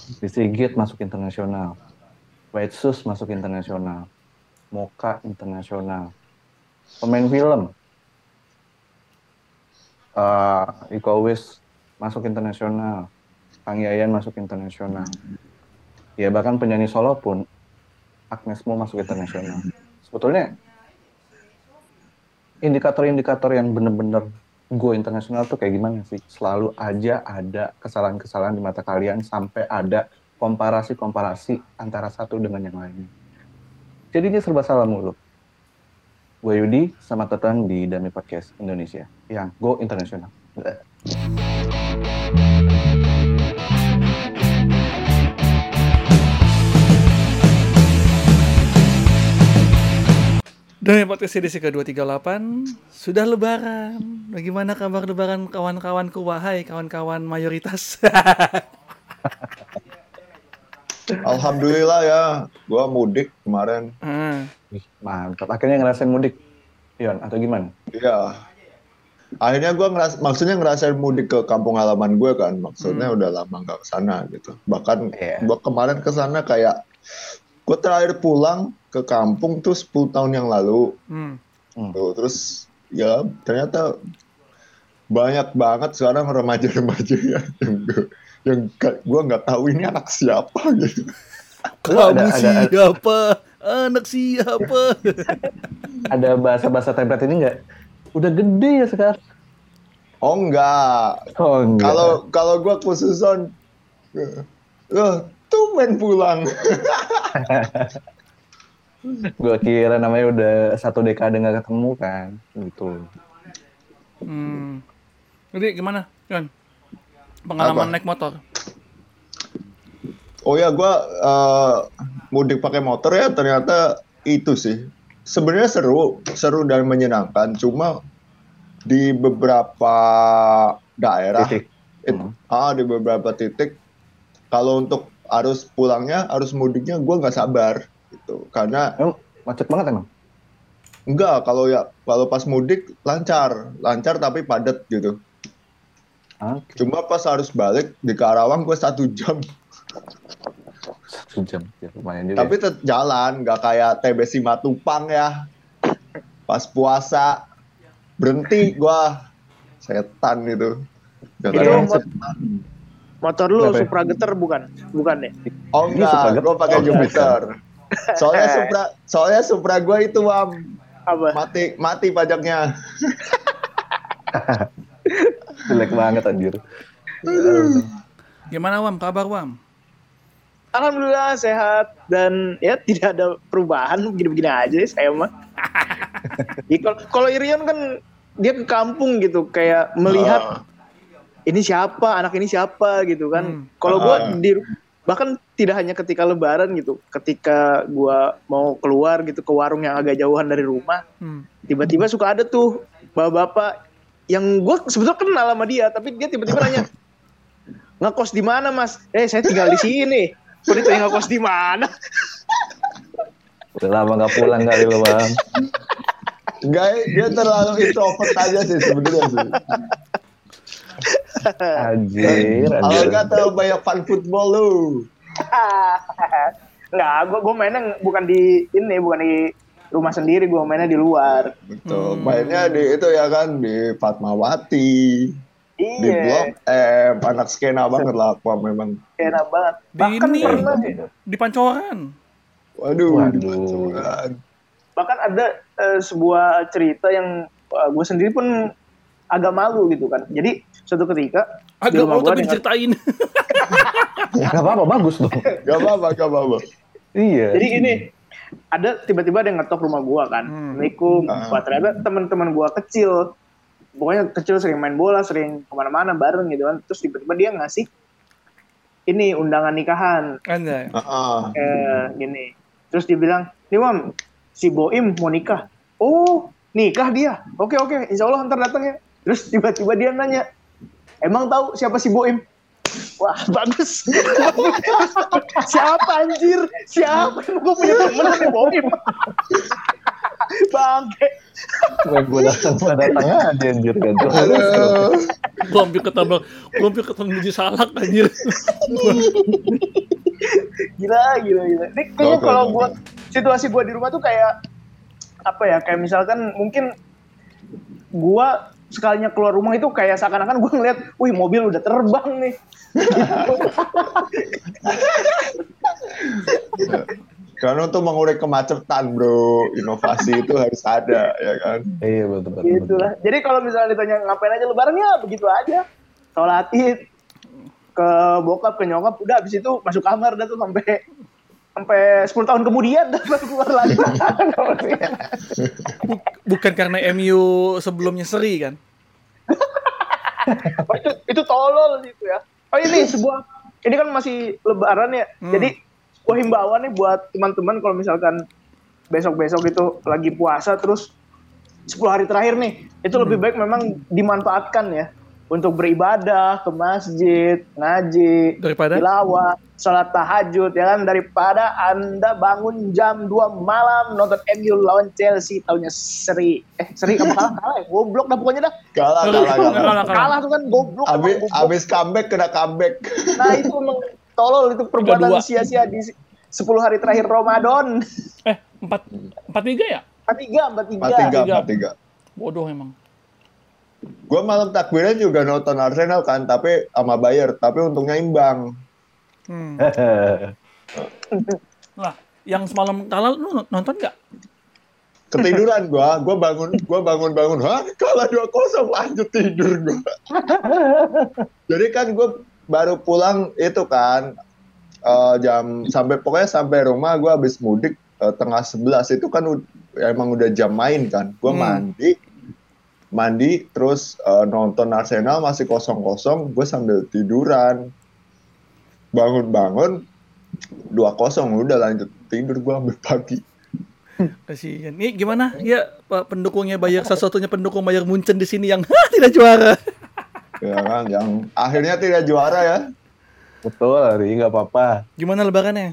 Sigit masuk internasional, White Shoes masuk internasional, Mocha internasional, pemain film, Iko Uwais masuk internasional, Kang Yayan masuk internasional. Ya bahkan penyanyi solo pun Agnes Mo masuk internasional. Sebetulnya indikator-indikator yang benar-benar go internasional tuh kayak gimana sih? Selalu aja ada kesalahan-kesalahan di mata kalian sampai ada komparasi-komparasi antara satu dengan yang lain. Jadinya serba salah mulu. Gue Yudi, selamat datang di Dami Podcast Indonesia yang go internasional. Dami Podcast edisi ke-238, sudah lebaran. Bagaimana kabar lebaran kawan-kawanku, wahai kawan-kawan mayoritas? Alhamdulillah ya, gua mudik kemarin. Mantap, akhirnya ngerasain mudik, Yon, atau gimana? Iya. Akhirnya gua ngerasain mudik ke kampung halaman gue kan. Maksudnya udah lama nggak kesana gitu. Bahkan gua kemarin kesana kayak gue terakhir pulang ke kampung tuh 10 tahun yang lalu. Tuh, terus ya ternyata banyak banget sekarang remaja-remaja yang gue nggak tahu ini anak siapa gitu. Kamu siapa? Anak siapa? Ada bahasa-bahasa template ini nggak? Udah gede ya sekarang. Oh enggak. Kalau gue khususon, tuh main pulang. Gue kira namanya udah 1 dekade nggak ketemu kan, gitu. Jadi gimana, Yon? Pengalaman naik motor? Oh ya, gue mudik pakai motor ya ternyata itu sih. Sebenarnya seru dan menyenangkan. Cuma di beberapa daerah, di beberapa titik, kalau untuk arus pulangnya, arus mudiknya gue nggak sabar. Gitu. Karena macet banget emang? Enggak, kalau pas mudik lancar tapi padat gitu. Okay. Cuma pas harus balik di Karawang gue 1 jam. 1 jam, ya lumayan juga. Tapi tetap jalan, nggak kayak TB Simatupang ya. Pas puasa berhenti gue, setan itu. Motor lu Supra Getter bukan deh? Oh enggak, gue pakai Jupiter. Soalnya Supra gue itu apa? Mati pajaknya. Jelek banget anjir. Gimana Wam? Kabar Wam? Alhamdulillah sehat dan ya tidak ada perubahan, begini-begini aja saya mah. Kalau Irion kan dia ke kampung gitu kayak melihat ini siapa, anak ini siapa gitu kan. Kalau gue bahkan tidak hanya ketika lebaran gitu, ketika gue mau keluar gitu ke warung yang agak jauhan dari rumah, tiba-tiba suka ada tuh bapak-bapak yang gue sebetulnya kenal sama dia, tapi dia tiba-tiba nanya, ngekos di mana mas? Saya tinggal di sini. Kok ditanya ngekos di mana? Udah lama nggak pulang kali lo Bang. Enggak, dia terlalu introvert aja sih sebenarnya sih. Anjir. Kalau nggak terlalu banyak fan football lu. Enggak, gue mainnya bukan di rumah sendiri, gue mainnya di luar. Betul, mainnya di itu ya kan, di Fatmawati, di Blok M, anak skena banget lah Aqua memang. Skena banget. Bahkan di Pancoran. Waduh. Di Pancoran. Bahkan ada sebuah cerita yang gue sendiri pun agak malu gitu kan. Jadi suatu ketika agak malu tapi diceritain. Ya gak apa-apa, bagus dong. Gak apa-apa. Iya. Jadi ini ada tiba-tiba ada yang ngetok rumah gua kan. Assalamualaikum. Ternyata teman-teman gua kecil. Pokoknya kecil sering main bola, sering kemana-mana bareng gitu kan. Terus tiba-tiba dia ngasih ini undangan nikahan. Anjay. Gini. Terus dia bilang, nih Wam, si Boim mau nikah. Oh, nikah dia. Oke, insya Allah ntar datang ya. Terus tiba-tiba dia nanya, emang tahu siapa si Boim? Wah, bagus. Siapa anjir? Siapa? Gue punya temen namanya Boim. bangke. Gue datang aja anjir kan. Gue hampir ketabrak menuju salak anjir. Gila. Ini kayaknya kalau buat situasi gue di rumah tuh kayak apa ya? Kayak misalkan mungkin gue sekalinya keluar rumah itu kayak seakan-akan gue ngeliat, wih mobil udah terbang nih. Karena untuk mengurai kemacetan bro, inovasi itu harus ada ya kan. Iya betul. Gitulah. Jadi kalau misalnya ditanya ngapain aja lebaran ya begitu aja. Sholat Id, ke bokap, ke nyokap, udah abis itu masuk kamar dah tuh sampai 10 tahun kemudian dah baru keluar lagi. Bukan karena MU sebelumnya seri kan? Oh, itu tolol gitu ya. Oh ini kan masih lebaran ya. Jadi himbauan nih buat teman-teman kalau misalkan besok-besok itu lagi puasa terus 10 hari terakhir nih, itu lebih baik memang dimanfaatkan ya untuk beribadah ke masjid, ngaji, tilawah, sholat tahajud ya kan, daripada Anda bangun jam 2 malam nonton MU lawan Chelsea taunya seri kalah ya, goblok dah pokoknya dah. Kalah tuh kan goblok. Abis comeback kena comeback. Nah itu memang tolol, itu perbuatan sia-sia di 10 hari terakhir Ramadan. 4-3 ya? 4-3. Bodoh emang. Gue malam takbiran juga nonton Arsenal kan, tapi sama Bayern, tapi untungnya imbang. Lah, yang semalam kalah lu nonton nggak? Ketiduran gue bangun, kalah 2-0 lanjut tidur gue. Jadi kan gue baru pulang itu kan pokoknya sampai rumah gue habis mudik 10:30 itu kan emang udah jam main kan. Gue mandi terus nonton Arsenal masih 0-0, gue sambil tiduran. Bangun 2-0 udah lanjut tidur gue sampai pagi. Kasihan. Nih gimana ya Pak pendukungnya Bayern, satu-satunya pendukung Bayern Munchen di sini yang tidak juara. Ya kan, yang akhirnya tidak juara ya. Betul, Ari, nggak apa-apa. Gimana lebarannya?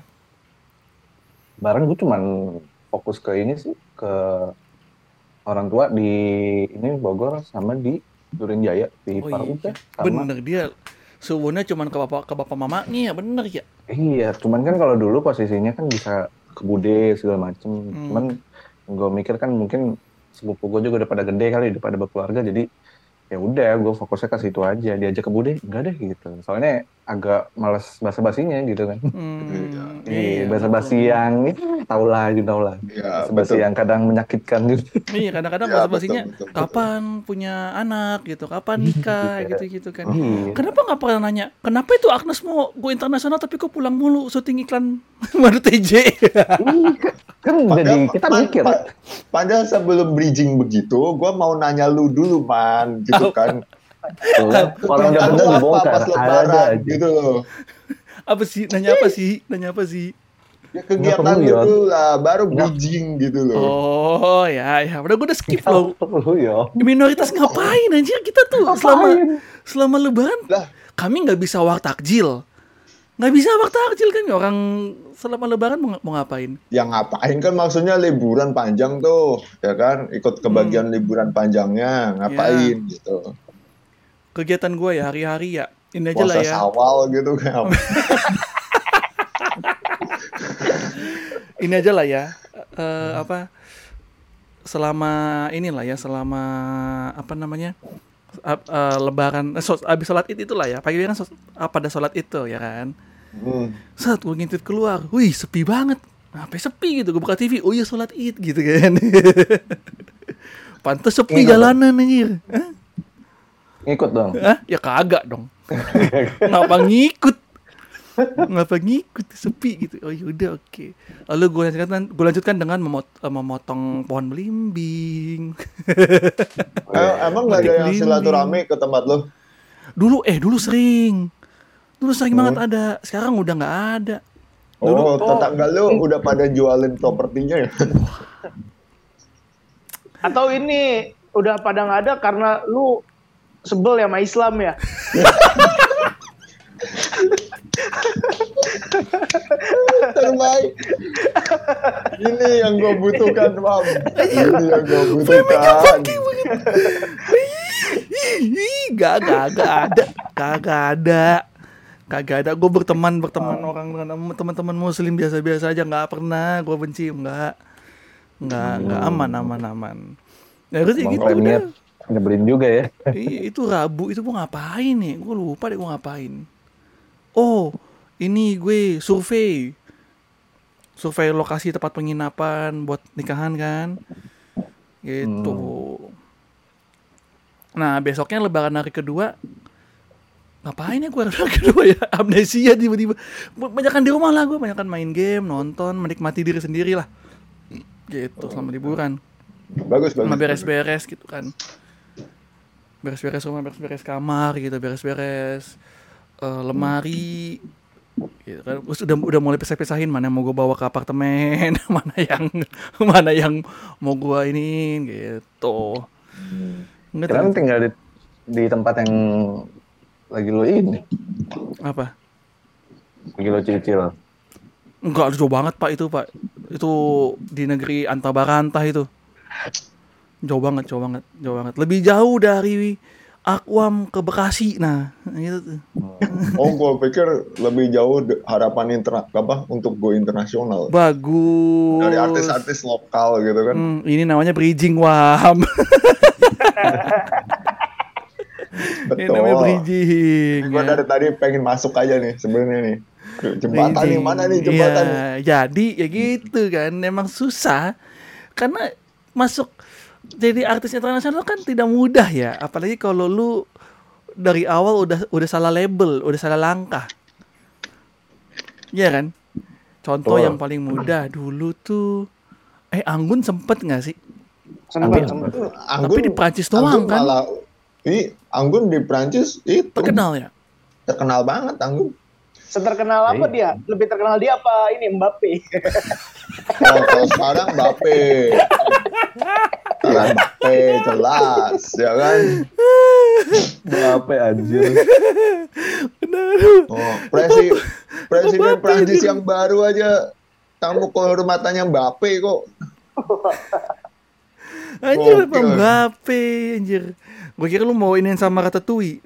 Lebaran gue cuman fokus ke ini sih, ke orang tua di ini Bogor sama di Duren Jaya di Paruta. Bener dia subuhnya cuman ke bapak mamanya ya, bener ya. Iya, cuman kan kalau dulu posisinya kan bisa ke bude segala macem. Cuman gue mikir kan mungkin sepupu gue juga udah pada gede kali, udah pada berkeluarga, jadi ya udah gue fokusnya ke situ aja. Diajak ke bude enggak deh gitu, soalnya agak malas basa-basinya gitu kan. Iya, basa-basi yang tau lah ya, basa-basi yang kadang menyakitkan gitu. Iya, kadang-kadang basa-basinya kapan punya anak gitu, kapan nikah gitu kan. Kenapa nggak pernah nanya kenapa itu Agnes mau go internasional tapi kok pulang mulu syuting iklan baru TJ. Kan jadi kita mikir. Padahal sebelum bridging begitu, gue mau nanya lu dulu man, gitu kan. Orang udah bener dibongkar, ada gitu loh. Nanya apa sih? Ya kegiatan dulu lah, baru bridging gitu loh. Oh ya, udah gue udah skip loh. Ya. Minoritas ngapain aja kita tuh selama lebaran? Kami nggak bisa war takjil. Nggak bisa war takjil kan, orang selama lebaran mau ngapain? Yang ngapain kan maksudnya liburan panjang tuh, ya kan? Ikut kebagian liburan panjangnya, ngapain gitu. Kegiatan gue ya hari-hari ya, ini aja lah ya. Puasa Syawal gitu kan. Ini aja lah ya, selama lebaran, abis sholat id itulah ya, pagi kan pada sholat itu ya kan. Saat gue ngintip keluar, wih sepi banget. Sampai sepi gitu, gue buka TV, oh iya sholat id gitu kan. Pantes sepi jalanan anjir. Ngikut dong? Ya kagak dong. Ngapa ngikut, sepi gitu. Oh yaudah oke. Lalu gue lanjutkan dengan memotong pohon belimbing. Emang gak ada yang silaturahmi ke tempat lo? Dulu sering banget ada. Sekarang udah gak ada. Tetangga lo udah pada jualin propertinya ya? Atau ini udah pada gak ada karena lu sebel ya sama Islam ya? Terbaik. Ini yang gue butuhkan, Mam. Ini yang gue butuhkan. Kagak ada. Gue berteman orang dengan teman-teman muslim biasa-biasa aja, nggak pernah gue benci, nggak aman. Ya gue sih gitu udah. Nyebelin juga ya. Itu Rabu itu gue ngapain nih? Gue lupa deh gue ngapain. Oh, ini gue survei lokasi tempat penginapan buat nikahan kan. Gitu. Nah, besoknya lebaran hari kedua. Ngapain ya gue hari kedua ya? Amnesia tiba-tiba. Banyakan di rumah lah gue, banyakan main game, nonton, menikmati diri sendiri lah. Gitu selama liburan. Bagus. Sama beres-beres gitu kan. Beres-beres rumah, beres-beres kamar gitu, beres-beres lemari gitu kan. Terus udah mulai pisah-pisahin mana yang mau gue bawa ke apartemen, mana yang mau gue ini gitu. Kalian tinggal di tempat yang lagi lo ini. Apa? Lagi lo cicil. Enggak, jauh banget Pak itu, Pak. Itu di negeri Antabarantah itu. Jauh banget. Lebih jauh dari Akwam ke Bekasi. Nah, gitu tuh. Oh, gue pikir lebih jauh harapan untuk go internasional. Bagus. Dari artis-artis lokal gitu kan. Ini namanya bridging, Wam. Betul. Ini namanya bridging. Gue dari tadi pengen masuk aja nih sebenarnya nih. Jembatan nih, mana nih jembatan? Iya, jadi ya gitu kan. Memang susah. Karena masuk jadi artis internasional kan tidak mudah ya. Apalagi kalau lu dari awal udah salah label, udah salah langkah. Iya kan? Contoh yang paling mudah dulu tuh Anggun sempet gak sih? Sempet. Tapi di Prancis doang kan? Anggun di Prancis itu terkenal ya? Terkenal banget Anggun. Seterkenal apa dia? Lebih terkenal dia apa ini Mbappe? Kalau sekarang Mbappe. Mbappe jelas ya kan. Mbappe anjir. Oh, presiden Prancis yang baru aja tamu kehormatannya Mbappe kok. Anjir apa Mbappe anjir. Gue kira lu mau iniin sama Ratatouille.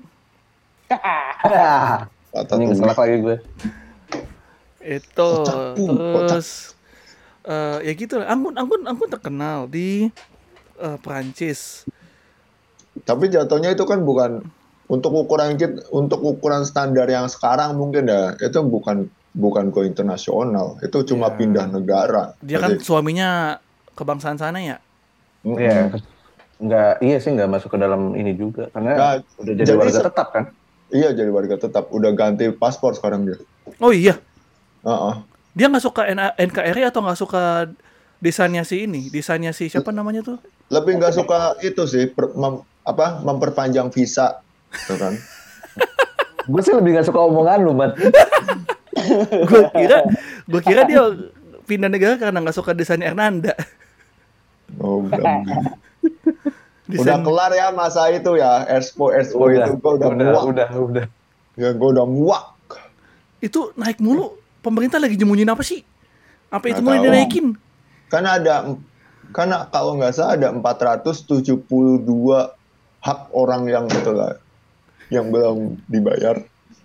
Ini salah lagi gue. Itu terus ya gitu lah. Anggun terkenal di Prancis. Tapi jatuhnya itu kan bukan untuk ukuran standar yang sekarang mungkin ya. Itu bukan go internasional. Itu cuma pindah negara. Dia kan suaminya kebangsaan sana ya? Iya. Nggak masuk ke dalam ini juga karena udah jadi warga tetap kan? Iya, jadi warga tetap. Udah ganti paspor sekarang dia. Oh iya? Dia nggak suka NKRI atau nggak suka desainnya si siapa namanya tuh? Lebih nggak suka itu sih, memperpanjang visa, gitu kan? Gue sih lebih nggak suka omongan lu, Man. Gue kira dia pindah negara karena nggak suka desain Ernanda. Oh, udah kelar ya masa itu ya, Expo itu gue udah muak. Ya gue udah muak. Itu naik mulu, pemerintah lagi nyembunyiin apa sih? Apa itu mulai dinaikin? Karena kalau nggak salah ada 472 hak orang yang gitu lah, yang belum dibayar.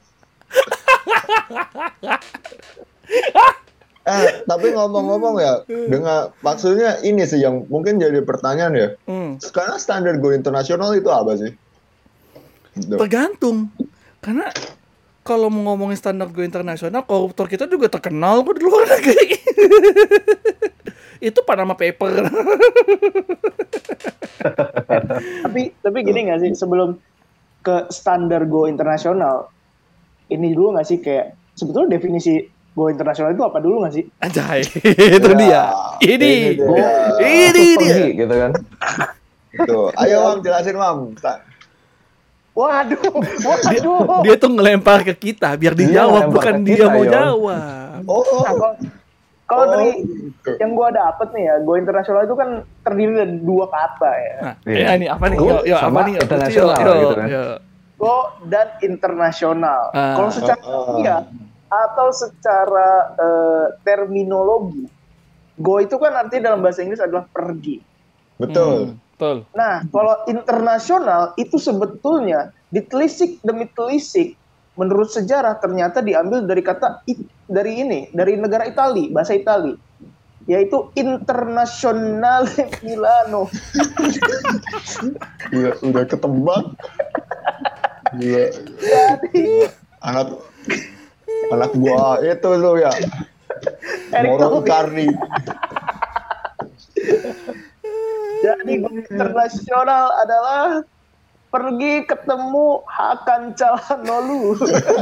Tapi ngomong-ngomong ya, maksudnya ini sih yang mungkin jadi pertanyaan ya. Sekarang standar go internasional itu apa sih? Tergantung. Karena kalau mau ngomongin standar go internasional, koruptor kita juga terkenal kok di luar negeri. Itu Panama Paper. tapi gini nggak sih, sebelum ke standar go internasional, ini dulu nggak sih kayak sebetulnya definisi go internasional itu apa dulu nggak sih? Anjay, itu dia. Ini dia. Gitu kan? Itu. Ayo Mam, jelasin Mam. Waduh. Dia tuh ngelempar ke kita biar dijawab, bukan dia mau jawab. Kalau dari yang gue dapet nih ya, go internasional itu kan terdiri dari dua kata ya. Nah, ini apa nih? Yo, apa nih? Internasional gitu kan. Go dan internasional. Kalau secara atau secara terminologi Go itu kan artinya dalam bahasa Inggris adalah pergi. Betul. Betul. Nah, kalau internasional itu sebetulnya ditelisik demi telisik menurut sejarah ternyata diambil dari kata dari negara Itali, bahasa Itali, yaitu Internazionale Milano. Iya, udah ketebak. Iya. Anak buah itu lo ya. Moro Icardi. Jadi internasional adalah pergi ketemu Hakan Calhanoglu.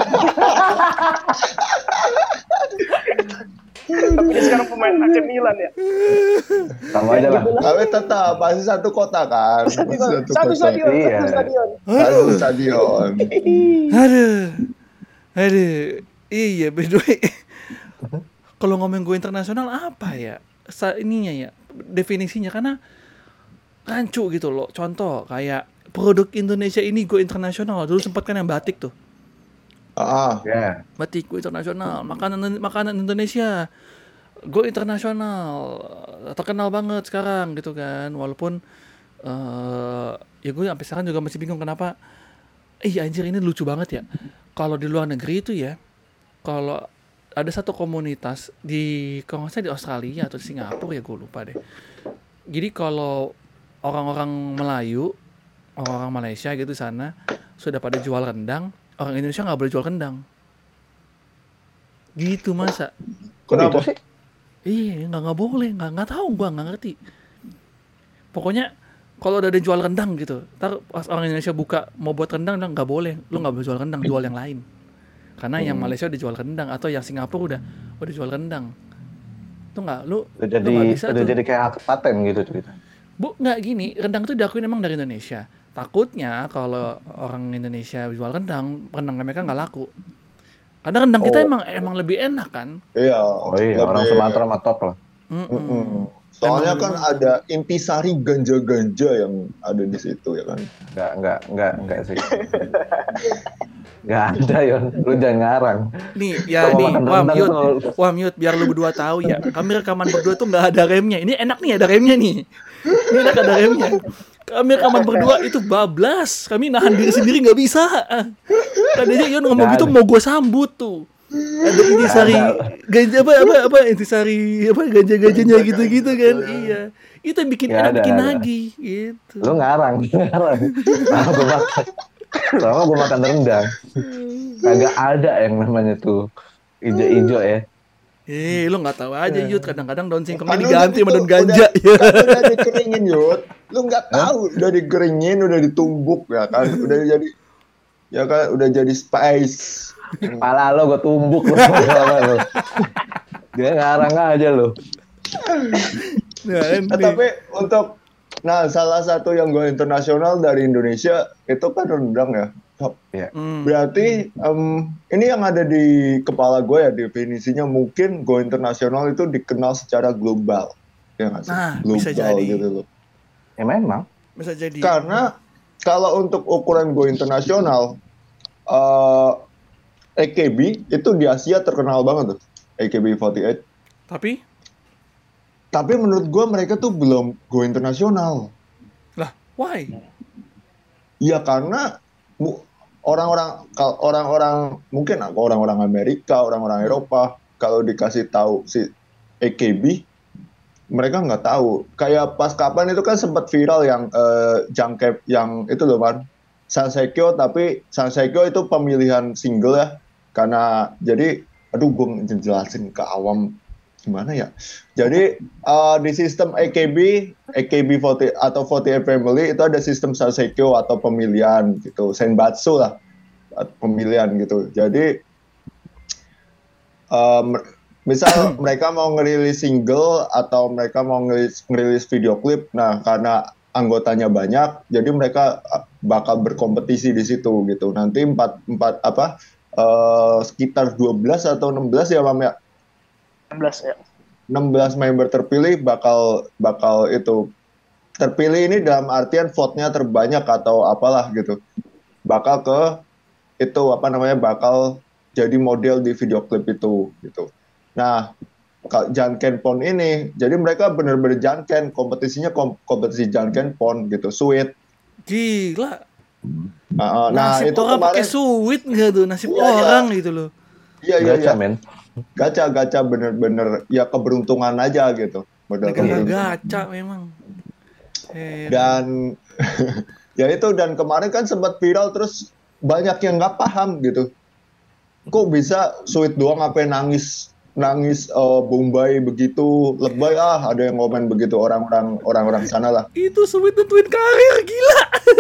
Tapi dia sekarang pemain AC Milan ya. Sama aja lah. Tapi tetap masih satu kota kan. Satu stadion, Iya. Satu stadion. Aduh. Iya, by the way. Kalau ngomong go internasional apa ya? Ininya ya, definisinya karena rancu gitu loh. Contoh kayak produk Indonesia ini go internasional. Dulu sempat kan yang batik tuh. Ya. Batik go internasional. Makanan Indonesia go internasional. Terkenal banget sekarang gitu kan. Walaupun ya gue sampai sekarang juga masih bingung kenapa. Anjir ini lucu banget ya. Kalau di luar negeri itu ya, kalau ada satu komunitas kalau nggak salah di Australia atau di Singapura ya gue lupa deh. Jadi kalau orang-orang Melayu, orang-orang Malaysia gitu sana sudah pada jual rendang, orang Indonesia nggak boleh jual rendang. Gitu masa? Kenapa sih? Iya, nggak boleh, nggak tahu, gua nggak ngerti. Pokoknya kalau udah ada jual rendang gitu, ntar pas orang Indonesia buka mau buat rendang, nggak boleh, lu nggak boleh jual rendang, jual yang lain. Karena yang Malaysia udah jual rendang atau yang Singapura udah jual rendang. Tuh nggak, lu nggak bisa udah tuh. jadi kayak hak paten gitu cerita. Nggak gini, rendang tuh diakuin emang dari Indonesia. Takutnya kalau orang Indonesia jual rendang mereka nggak laku. Karena rendang kita emang lebih enak kan. Iya. Oh iya, orang Sumatera mah top lah. Soalnya kan ada intisari ganja-ganja yang ada di situ ya kan. Enggak sih. Enggak ada, Yon. Lu jangan ngarang. Nih, ya Kalau nih, makan rendang mute biar lu berdua tahu ya. Kami rekaman berdua tuh nggak ada remnya. Ini enak nih ada remnya nih. Ini enak ada remnya. Kami rekaman berdua itu bablas. Kami nahan diri sendiri nggak bisa. Tadinya Yon ngomong gitu mau gue sambut tuh. Ada intisari ganja apa intisari apa ganja-ganjanya gitu-gitu kan. Iya. Itu yang bikin enak, bikin nagih gitu. Lu ngarang. Sama gue makan rendang. Kagak ada yang namanya tuh ijo-ijo ya. Lu nggak tahu aja Yud, kadang-kadang daun singkongnya diganti sama daun ganja. Udah dikeringin Yud, lu nggak tahu udah dikeringin, udah ditumbuk ya kan, udah jadi spice. Kepala lo gue tumbuk lo. Dia ngarang aja lo. Tapi untuk salah satu yang go internasional dari Indonesia itu kan rendang ya. Ya. Berarti ini yang ada di kepala gue ya definisinya mungkin go internasional itu dikenal secara global. Ya nggak sih? Nah, Global bisa jadi. gitu loh. Ya memang. Bisa jadi. Karena kalau untuk ukuran go internasional AKB itu di Asia terkenal banget tuh. AKB48. Tapi menurut gue mereka tuh belum go internasional. Lah, why? Ya karena orang-orang mungkin orang-orang Amerika, orang-orang Eropa kalau dikasih tahu si AKB mereka nggak tahu. Kayak pas kapan itu kan sempat viral yang Jangkep yang itu loh man, Sanseikyo, tapi Sanseikyo itu pemilihan single ya. Karena jadi gue jelasin ke awam gimana ya. Jadi di sistem AKB40 atau 48 Family itu ada sistem Sanseikyo atau pemilihan gitu, Senbatsu lah pemilihan gitu. Jadi misal mereka mau ngerilis single atau mereka mau ngerilis video klip, nah karena anggotanya banyak, jadi mereka bakal berkompetisi di situ gitu. Nanti sekitar 12 atau 16 ya Mam ya. 16 ya. 16 member terpilih bakal itu terpilih ini dalam artian vote-nya terbanyak atau apalah gitu. Bakal ke itu bakal jadi model di video klip itu gitu. Nah, Janken Pon ini. Jadi mereka bener-bener Janken, kompetisinya kompetisi Janken Pon gitu, Sweet. Gila. Nah Nasib itu orang pakai kemarin Sweet nggak tuh? Nasib Iya, iya. orang gitu loh. Gacha, men. Gacha bener-bener ya keberuntungan aja gitu. Modal Negara keberuntungan. gacha memang. Dan ya itu, dan kemarin kan sempat viral terus banyak yang nggak paham gitu. Kok bisa Sweet doang apa nangis Bombay begitu lebay, ada yang komen begitu orang-orang sana lah. Itu Sweet nentuin karir, gila.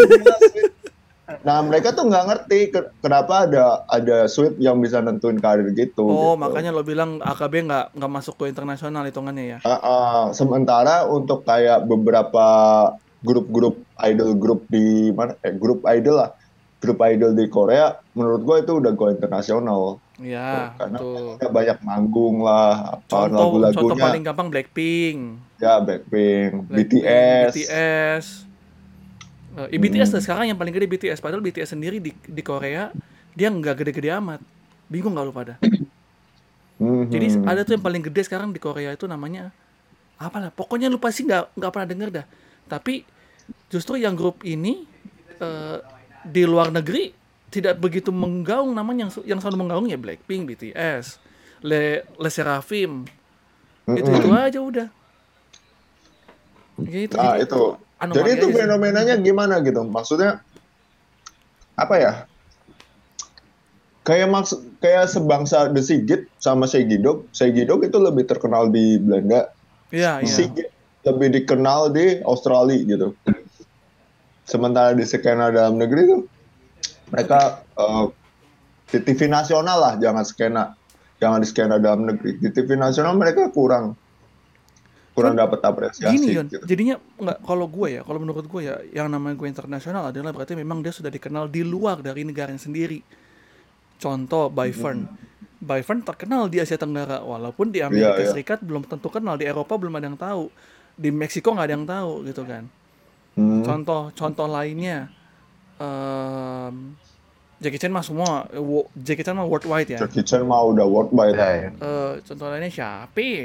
Nah mereka tuh nggak ngerti kenapa ada Sweet yang bisa nentuin karir gitu. Oh, gitu. makanya lo bilang AKB nggak masuk ke internasional hitungannya ya? Sementara untuk kayak beberapa grup idol di mana? Grup idol lah. Grup idol di Korea, menurut gue itu udah go internasional. Iya, Karena betul. banyak manggung lah, Contoh lagu-lagunya. paling gampang Blackpink. Ya, Blackpink, BTS. BTS sekarang yang paling gede BTS. Padahal BTS sendiri di Korea dia nggak gede-gede amat. Bingung nggak lu pada? Jadi ada tuh yang paling gede sekarang di Korea itu namanya apalah. Pokoknya lu pasti nggak pernah denger dah. Tapi justru yang grup ini di luar negeri tidak begitu menggaung namanya. Yang selalu menggaung ya Blackpink, BTS, Le Sserafim. Itu aja udah. Gitu, Nah, itu. Jadi itu fenomenanya gimana gitu? Maksudnya apa ya? Kayak sebangsa The Sigit sama Segidog. Segidog itu lebih terkenal di Belanda. Iya. Sigit lebih dikenal di Australia gitu. Sementara di skena dalam negeri tuh mereka di TV nasional lah, jangan di skena dalam negeri. Di TV nasional mereka kurang dapat apresiasi. Gini Yon, gitu. jadinya kalau menurut gue ya, yang namanya gue internasional adalah berarti memang dia sudah dikenal di luar dari negaranya sendiri. Contoh Byfern. Byfern terkenal di Asia Tenggara, walaupun di Amerika Serikat belum tentu kenal, di Eropa belum ada yang tahu, di Meksiko nggak ada yang tahu gitu kan. Contoh lainnya, Jackie Chan mah Jackie Chan mah worldwide ya. Jackie Chan mah udah worldwide. Contoh lainnya siapa?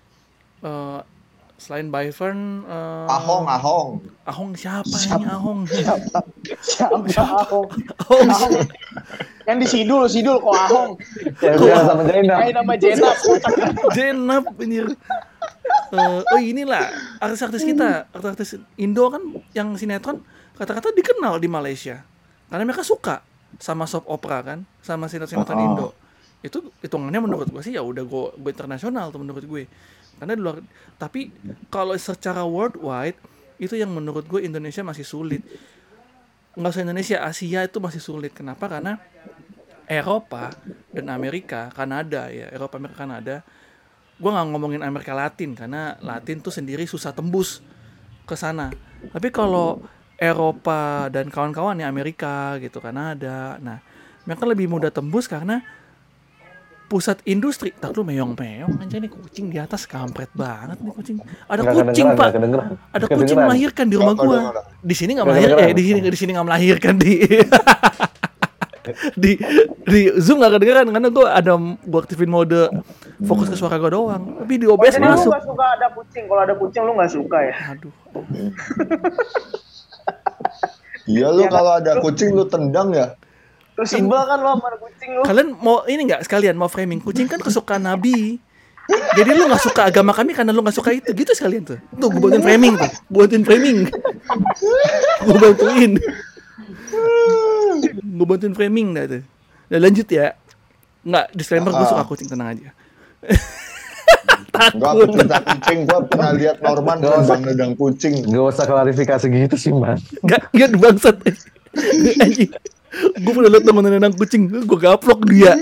Selain Byfern, Ahong siapa ini Ahong? Siapa Ahong? Yang di Sidul kok Ahong. Ya sama Jenap. Kayak nama Jenap. Jenap anjir. Inilah artis-artis kita, artis Indo kan yang sinetron kata-kata dikenal di Malaysia. Karena mereka suka sama soap opera kan, sama sinetron Indo. Itu hitungannya menurut gue sih ya udah gue internasional tuh menurut gue. Karena di luar, tapi kalau secara worldwide itu yang menurut gue Indonesia masih sulit. Nggak usah Indonesia, Asia itu masih sulit. Kenapa? Karena Eropa dan Amerika, Kanada ya, Eropa, Amerika, Kanada. Gue nggak ngomongin Amerika Latin karena Latin tuh sendiri susah tembus ke sana. Tapi kalau Eropa dan kawan-kawan ya Amerika gitu, Kanada, nah mereka lebih mudah tembus karena pusat industri. Tak lu meong-meong aja nih, kucing di atas kampret banget nih kucing. Ada kucing Pak, ada kucing melahirkan di rumah gua. Di sini nggak melahirkan, di sini nggak melahirkan di Zoom nggak kedengeran karena gua aktifin mode fokus ke suara gua doang. Tapi di OBS masuk. Lu nggak suka ada kucing? Kalau ada kucing lu nggak suka ya? Aduh. Iya lu kalau ada kucing lu tendang ya. Lu sebel kan lu sama kucing lu. Kalian mau ini nggak sekalian mau framing kucing kan kesukaan Nabi. Jadi lu nggak suka agama kami karena lu nggak suka itu gitu sekalian tuh. Tuh gue bantuin framing tuh, gue bantuin framing dah tuh. Udah lanjut ya. Nggak disclaimer gue suka kucing, tenang aja. Enggak, kucing gue pernah lihat Norman nendang kucing. Gak usah klarifikasi gitu sih man. Gak bangsat. Gue pernah lihat temen nendang kucing, gue gaplok dia.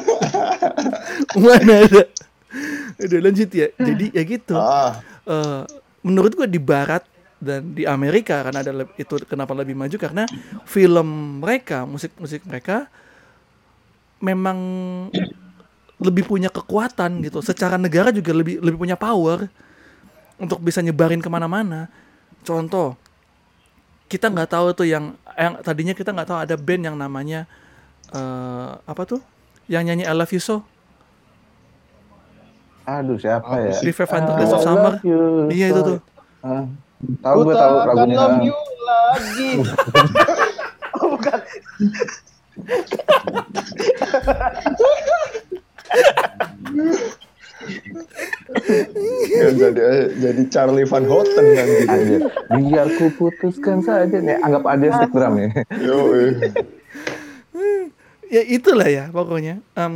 Mana ada. Udah lanjut ya. Jadi ya gitu. Menurut gue di Barat dan di Amerika karena itu kenapa lebih maju karena film mereka, musik mereka memang lebih punya kekuatan gitu. Secara negara juga lebih punya power untuk bisa nyebarin kemana-mana. Contoh, kita nggak tahu tuh yang tadinya kita nggak tahu ada band yang namanya apa tuh? Yang nyanyi I Love You So. Aduh, siapa ya? Revive Under the Summer. Iya itu tuh. Tahu gue tahu lagunya. Love you lagi. Oh, bukan. Ya, jadi Charlie Van Houten kan gitu. Biar ku putuskan saja nih, anggap ada stick drum ya. Ya itulah ya pokoknya.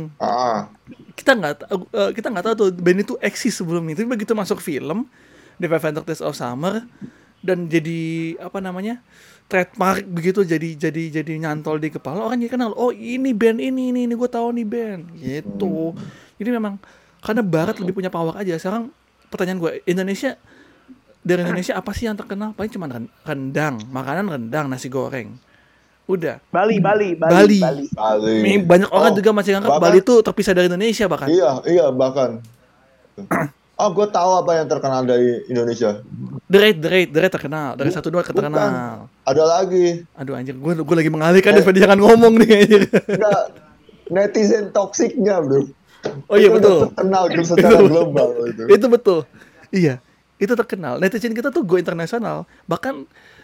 Kita nggak tahu tuh band itu eksis sebelum itu. Tapi begitu masuk film The 500 Days of Summer dan jadi apa namanya trademark begitu, jadi nyantol di kepala orang, jadi kenal, oh ini band ini gue tahu nih band gitu. Jadi memang karena Barat lebih punya power aja. Sekarang pertanyaan gue, dari Indonesia apa sih yang terkenal? Paling cuma rendang, makanan rendang, nasi goreng. Udah. Bali. Banyak orang juga masih nganggap Bali itu terpisah dari Indonesia bahkan. Iya bahkan. Gue tahu apa yang terkenal dari Indonesia. The Raid terkenal. Dari 1-2 terkenal. Ada lagi. Aduh anjir, gue lagi mengalihkan daripada jangan ngomong nih anjir. Enggak, netizen toksiknya bro. Oh iya betul. Terkenal secara global itu. Itu betul. Iya, itu terkenal. Netizen kita tuh go internasional. Bahkan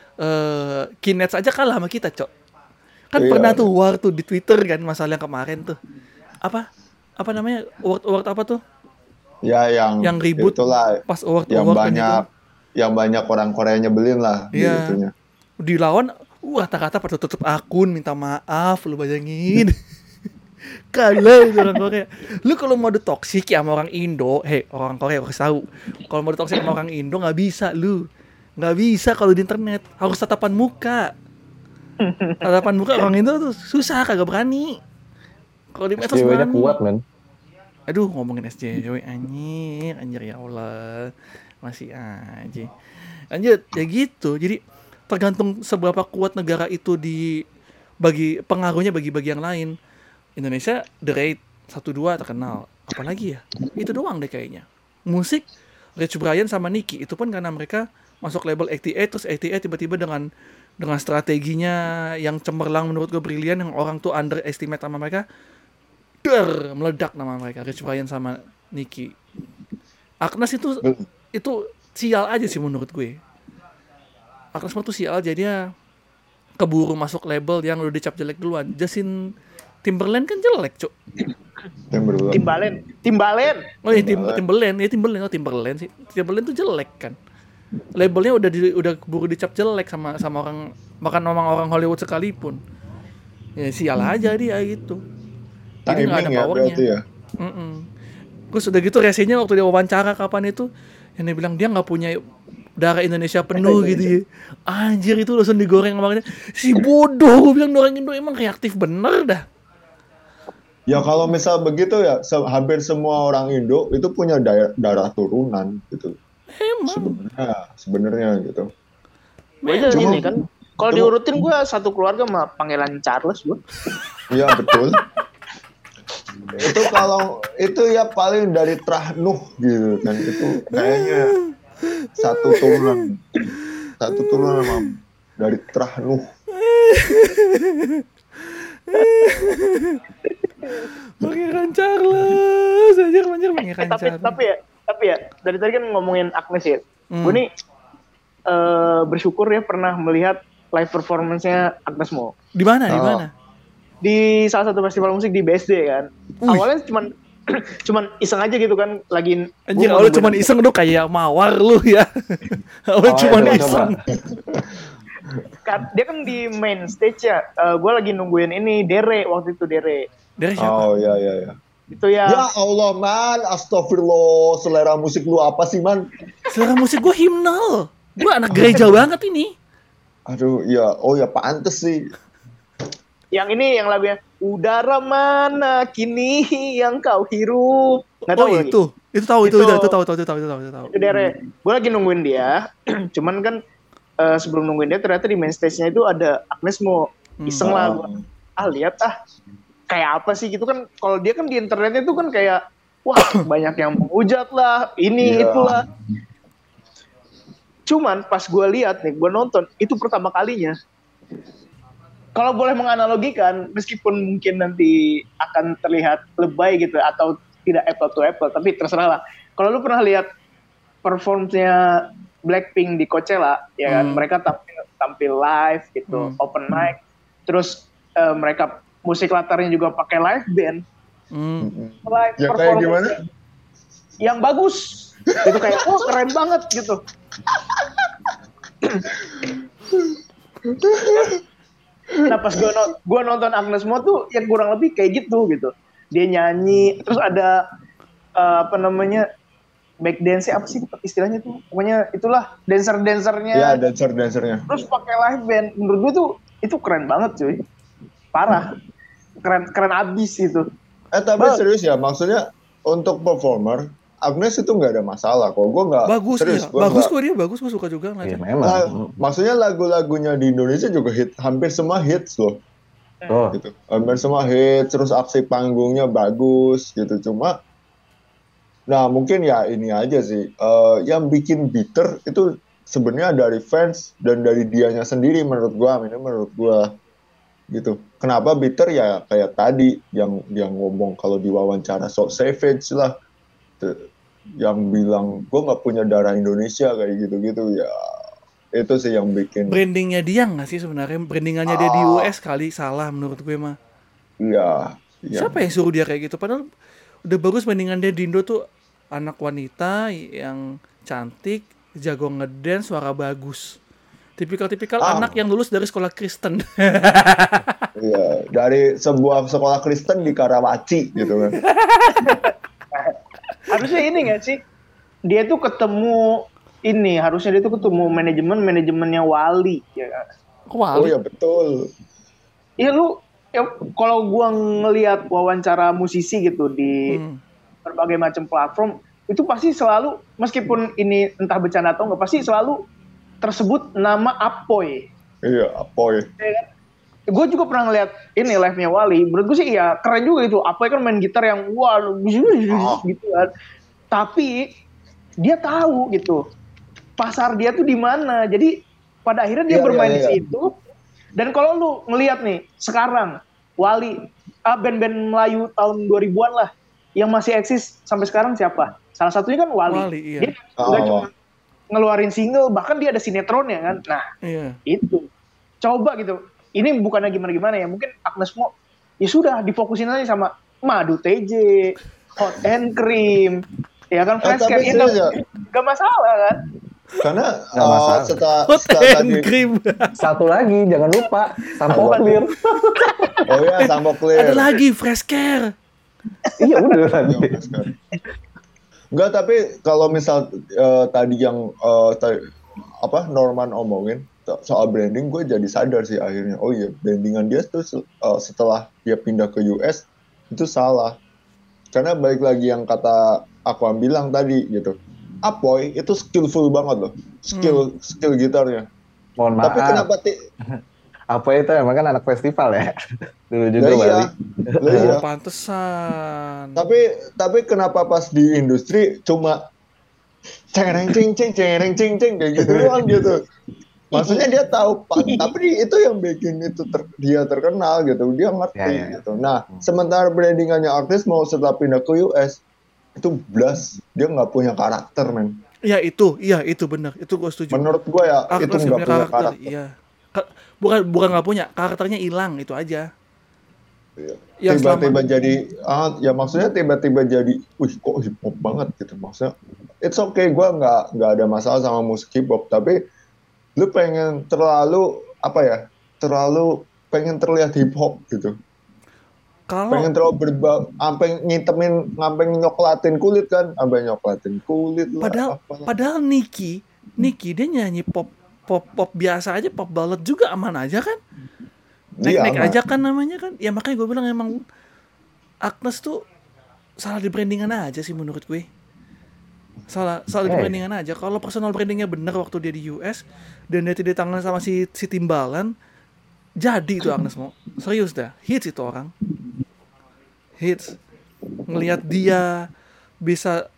Kinets aja kalah sama kita, Cok. Kan pernah tuh war tuh di Twitter kan masalah yang kemarin tuh. Apa namanya? Award apa tuh? Ya yang ribut itulah, pas award yang banyak orang Korea nyebelin lah. Iya. Gitunya. Dilawan kata-kata pada tutup akun minta maaf, lu bayangin. Kalah orang Korea. Lu kalau mau toksik ya sama orang Indo, orang Korea harus tahu. Kalau mau toksik sama orang Indo nggak bisa lu. Nggak bisa kalau di internet, harus tatapan muka. Tatapan muka orang Indo tuh susah, kagak berani. Kalau di medsos berani. Kuat, men. Aduh, ngomongin SJW anjir ya Allah. Masih aja. Lanjut, ya gitu. Jadi tergantung seberapa kuat negara itu bagi pengaruhnya bagi yang lain. Indonesia The Raid 1-2 terkenal. Apalagi ya? Itu doang deh kayaknya. Musik Rich Brian sama Nicky itu pun karena mereka masuk label 88, terus 88 tiba-tiba dengan strateginya yang cemerlang menurut gue brilian, yang orang tuh underestimate sama mereka, meledak nama mereka, Rich Brian sama Nicky. Agnes itu sial aja sih menurut gue. Agnes tuh sial aja, dia keburu masuk label yang udah dicap jelek duluan. Justin Timberland kan jelek, Cuk. Timbaland. Oh iya, Timberland sih. Timberland tuh jelek kan. Labelnya udah keburu dicap jelek sama orang, bahkan orang Hollywood sekalipun. Ya sial aja dia gitu. Jadi nggak ada powernya. Ya? Terus udah gitu resinya waktu dia wawancara kapan itu, yang dia bilang dia nggak punya darah Indonesia penuh gitu ya. Anjir, itu langsung digoreng makanya. Si bodoh, gue bilang orang Indo emang reaktif bener dah. Ya kalau misal begitu ya, hampir semua orang Indo itu punya darah turunan gitu. Emang. Sebenarnya gitu. Gue aja gini kan, kalau diurutin gue satu keluarga sama Pangeran Charles gue. Iya betul. itu ya paling dari Trah Nuh gitu kan, itu kayaknya satu turunan sama dari Trah Nuh. Pangeran Charles aja Pangeran Charles. Tapi ya dari tadi kan ngomongin Agnes ya. Gue nih bersyukur ya pernah melihat live performance-nya Agnes Mo. Di mana? Di salah satu festival musik di BSD kan. Awalnya cuman iseng aja gitu kan, lagi anjir, awalnya cuman iseng tuh kayak mawar lu ya. Awalnya cuman iseng. Dia kan di main stage ya. Gue lagi nungguin ini Dere waktu itu Dere siapa? Oh iya. Itu ya. Ya Allah man, astagfirullah, selera musik lu apa sih man? Selera musik gue himnal. Gue anak gereja banget ini. Aduh, ya pantes sih. Yang ini yang lagunya udara mana kini yang kau hirup. Nggak tahu lagi. Itu tahu. Itu Dere. Gue lagi nungguin dia. Cuman kan sebelum nungguin dia ternyata di main stage-nya itu ada Agnes Mo. Iseng lah gue. Lihat kayak apa sih gitu kan. Kalau dia kan di internetnya itu kan kayak wah banyak yang menghujat lah, itulah. Cuman pas gue lihat nih, gue nonton itu pertama kalinya. Kalau boleh menganalogikan, meskipun mungkin nanti akan terlihat lebay gitu atau tidak apple to apple, tapi terserah lah. Kalau lu pernah lihat performance-nya Blackpink di Coachella, ya kan, mereka tampil live gitu, open mic, terus mereka musik latarnya juga pakai live band, live Ya kayak performance gimana? yang bagus, itu kayak keren banget gitu. Nah pas gue nonton Agnes Mo tuh yang kurang lebih kayak gitu. Dia nyanyi, terus ada back dance apa sih istilahnya tuh? Pokoknya itulah dancernya. Ya, dancernya. Terus pakai live band. Menurut gue tuh itu keren banget cuy. Parah. Keren abis itu. Tapi serius ya, maksudnya untuk performer Agnes itu nggak ada masalah kok. Gue nggak Bagus serius. ya. Bagus kok dia, bagus, gue suka juga Iya, ngeliatnya. memang. Maksudnya lagu-lagunya di Indonesia juga hit, hampir semua hits loh. Gitu. Hampir semua hits, terus aksi panggungnya bagus gitu. Cuma, nah mungkin ya ini aja sih. Yang bikin bitter itu sebenarnya dari fans dan dari dianya sendiri menurut gua gitu. Kenapa bitter ya kayak tadi yang ngomong kalau di wawancara sok savage lah. Yang bilang gue nggak punya darah Indonesia kayak gitu-gitu ya, itu sih yang bikin Brandingnya dia nggak sih sebenarnya, brandingannya dia di US kali salah menurut gue mah. Iya. Siapa yang suruh dia kayak gitu, padahal udah bagus brandingan dia di Indo tuh, anak wanita yang cantik, jago ngedance, suara bagus, tipikal anak yang lulus dari sekolah Kristen. Iya, dari sebuah sekolah Kristen di Karawaci gitu kan. Harusnya ini nggak sih? Dia tuh harusnya dia tuh ketemu manajemennya Wali, ya kan? Oh ya betul. Iya kalau gua ngelihat wawancara musisi gitu di berbagai macam platform, itu pasti selalu, meskipun ini entah bercanda atau nggak, pasti selalu tersebut nama Apoy. Iya, Apoy. Ya kan? Gue juga pernah ngeliat ini live-nya Wali, menurut gue sih ya keren juga itu. Apoy kan main gitar yang gitu kan. Tapi dia tahu gitu pasar dia tuh di mana. Jadi pada akhirnya dia bermain di situ. Dan kalau lu ngelihat nih sekarang Wali, band-band Melayu tahun 2000-an lah yang masih eksis sampai sekarang siapa? Salah satunya kan Wali. Iya. Dia nggak cuma ngeluarin single, bahkan dia ada sinetronnya kan. Nah, itu coba gitu. Ini bukannya gimana-gimana ya, mungkin Agnes Mo ya sudah difokusin aja sama Madu TJ, Hot and Cream, ya kan, Fresh Care, ya gak masalah kan? Karena setelah tadi satu lagi jangan lupa Sampo Clear. Oh iya, Sampo Clear. Ada lagi Fresh Care. Iya udah tadi. Enggak, tapi kalau misal tadi yang Norman omongin soal branding, gue jadi sadar sih akhirnya. Oh iya, brandingan dia tuh setelah dia pindah ke US itu salah. Karena balik lagi yang kata Aquam bilang tadi gitu. Apoy itu skillful banget loh. Skill gitarnya. Mohon maaf. Tapi kenapa Apoy itu emang kan anak festival ya. Dulu juga Bali. Iya. Pantesan. Tapi kenapa pas di industri cuma cereng cing kayak gitu doang gitu. Maksudnya dia tahu, tapi itu yang bikin itu dia terkenal gitu, dia ngerti gitu. Nah, sementara brandingannya artis mau setelah pindah ke US itu blast, dia nggak punya karakter, men. Iya itu benar, itu gue setuju. Menurut gue ya itu nggak punya karakter. Iya. Bukan nggak punya, karakternya hilang, itu aja. Iya. Tiba-tiba jadi, ya maksudnya tiba-tiba jadi, wih kok hip hop banget gitu. Maksudnya, it's okay, gue nggak ada masalah sama musik hip hop, tapi lu pengen terlalu pengen terlihat hip hop gitu. Pengen terlalu sampai nyoklatin kulit kan, sampai nyoklatin kulit lah. Padahal Nicky dia nyanyi pop biasa aja, pop ballad juga aman aja kan. Naik aja kan namanya kan. Ya makanya gue bilang emang Agnes tuh salah di brandingan aja sih menurut gue. Salah di brandingan aja. Kalau personal brandingnya bener waktu dia di US dan dia tidak tangan sama si Timbalan, jadi itu Agnes Mo. Serius dah, hits itu orang. Hits. Ngelihat dia bisa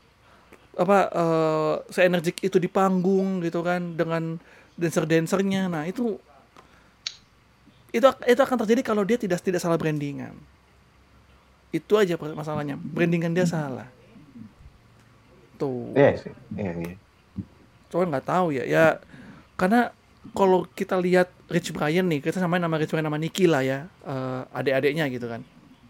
se-energik itu di panggung gitu kan, dengan dancernya. Nah, itu akan terjadi kalau dia tidak salah brandingan. Itu aja masalahnya. Brandingan dia salah. Tuh. Iya sih. Iya. Soalnya nggak tahu ya. Ya karena kalau kita lihat Rich Brian nih, kita samain nama Rich Brian sama Nicky lah ya, adik-adiknya gitu kan.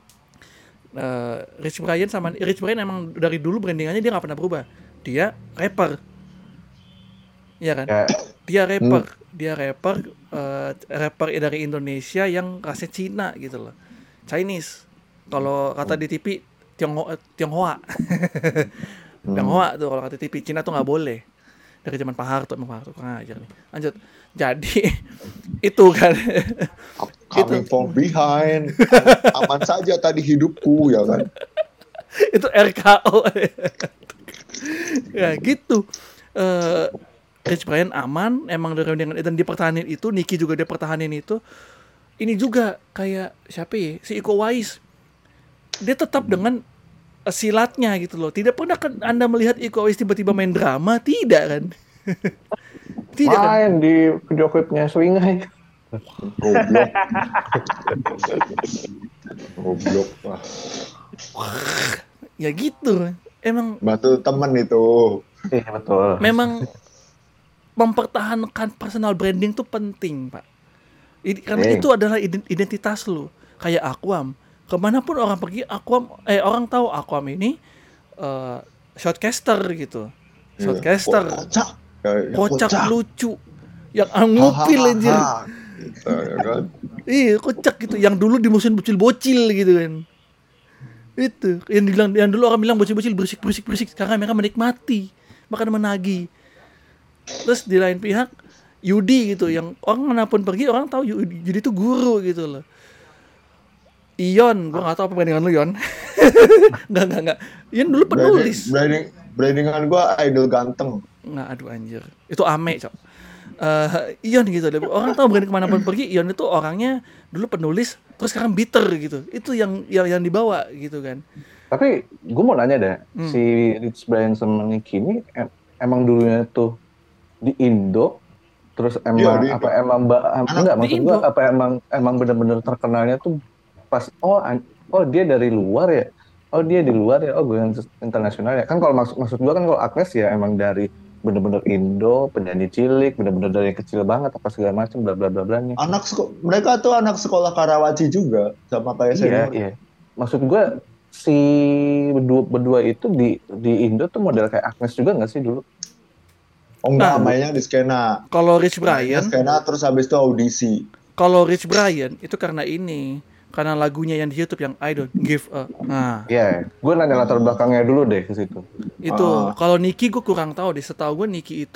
Rich Brian emang dari dulu brandingannya dia nggak pernah berubah. Dia rapper, iya kan? Ya. Dia rapper dari Indonesia yang rasnya Cina gitu loh, Chinese. Kalau kata di TV Tionghoa, Tionghoa tuh kalau kata TV. Cina tuh nggak boleh. Dari zaman Pak Harto kurang ajar nih. Lanjut. Jadi itu kan. Coming from behind. Aman saja tadi hidupku ya kan. Itu RKO. Ya gitu. Rich Brian aman, emang dengan dan dipertahanin itu, Nicky juga dia pertahanin itu. Ini juga kayak siapa ya? Si Iko Uwais. Dia tetap dengan silatnya gitu loh. Tidak pernah kan Anda melihat Iko Uwais tiba-tiba main drama, tidak kan? Tidak kan? Main di video klipnya Swingai. Goblok. Ya gitu. Emang Batu temen itu. Iya betul. memang mempertahankan personal branding tuh penting, Pak. Karena itu adalah identitas lu. Kayak Aquam. Kemanapun orang pergi, orang tahu Aquam ini shotcaster gitu. Shotcaster. Kocak lucu. Yang ngupil anjir. Gitu, ya kan? Iya, kocak gitu. Yang dulu di musim bocil-bocil gitu kan. Itu yang dulu orang bilang bocil-bocil berisik karena mereka menikmati, bahkan menagih. Terus di lain pihak Yudi gitu, yang orang manapun pergi orang tahu Yudi itu guru gitu loh. Ion, gua nggak tahu apa bandingan lu Ion. Nggak. Ion dulu penulis. Brandingan gua idol ganteng. Nggak, aduh anjir. Itu Ame, Cok. Ion gitu. Orang tahu branding kemanapun pergi, Ion itu orangnya dulu penulis, terus sekarang bitter gitu. Itu yang dibawa gitu kan. Tapi gue mau nanya deh, si Rich Brian sama Nicky ini emang dulunya tuh di Indo, terus emang Iya, apa emang enggak maksud gue apa emang benar-benar terkenalnya tuh pas dia dari luar ya, dia di luar ya, gue yang internasional ya kan. Kalau maksud gue kan kalau Agnes ya emang dari bener-bener Indo, penyanyi cilik, bener-bener dari kecil banget apa segala macam bla bla bla blanya. Mereka tuh anak sekolah Karawaci juga sama kayak saya. Iya. Maksud gue si berdua itu di Indo tuh model kayak Agnes juga nggak sih dulu? Oh enggak, mainnya di skena. Kalau Rich Brian, skena terus habis itu audisi. Kalau Rich Brian itu karena lagunya yang di YouTube yang I Don't Give a. Nah. Iya, gue nanya latar belakangnya dulu deh ke situ. Itu kalau Nicky gue kurang tahu deh. Setahu gue Nicky